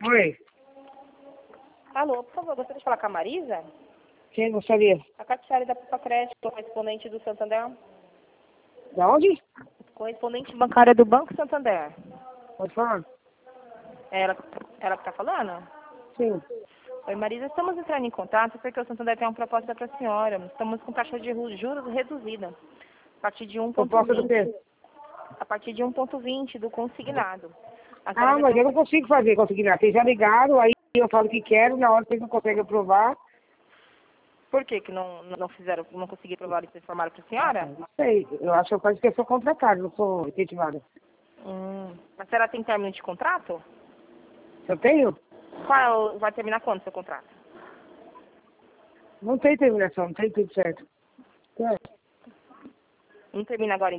Oi, Alô, por favor, gostaria de falar com a Marisa? quem gostaria? A Catiara da Papacrédito, correspondente do Santander. Da onde? Correspondente bancária do Banco Santander. Pode falar? É ela que está falando? Sim. Oi, Marisa, estamos entrando em contato porque o Santander tem uma proposta para a senhora. Estamos com taxa de juros reduzida. A partir de Proposta do 1,20. quê? A partir de 1,20 do consignado. A senhora Ah, vai mas ter eu não consigo fazer, conseguir nada. Vocês já ligaram, aí eu falo que quero, na hora vocês não conseguem aprovar. Por que não fizeram, não conseguiram provar isso, informaram para a senhora? Não sei, eu acho que eu sou contratada, não sou efetivada. Mas a senhora tem término de contrato? Eu tenho? Vai terminar quando seu contrato? Não tem terminação, não tem tudo certo. É. Não termina agora